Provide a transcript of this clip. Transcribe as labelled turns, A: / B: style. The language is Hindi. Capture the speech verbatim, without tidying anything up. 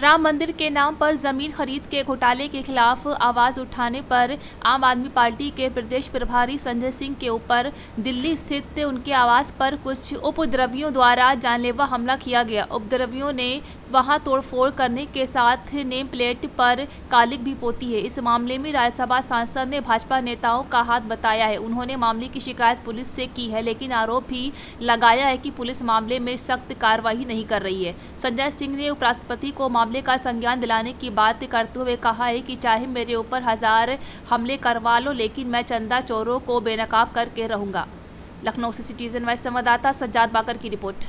A: राम मंदिर के नाम पर जमीन खरीद के घोटाले के खिलाफ आवाज उठाने पर आम आदमी पार्टी के प्रदेश प्रभारी संजय सिंह के ऊपर दिल्ली स्थित उनके आवास पर कुछ उपद्रवियों द्वारा जानलेवा हमला किया गया। उपद्रवियों ने वहां तोड़फोड़ करने के साथ नेम प्लेट पर कालिक भी पोती है। इस मामले में राज्यसभा सांसद ने भाजपा नेताओं का हाथ बताया है। उन्होंने मामले की शिकायत पुलिस से की है, लेकिन आरोप भी लगाया है कि पुलिस मामले में सख्त कार्रवाई नहीं कर रही है। संजय सिंह ने उपराष्ट्रपति को मामले का संज्ञान दिलाने की बात करते हुए कहा है कि चाहे मेरे ऊपर हजार हमले करवा लो, लेकिन मैं चंदा चोरों को बेनकाब करके रहूंगा। लखनऊ से सिटीजन वाइस संवाददाता सज्जाद बाकर की रिपोर्ट।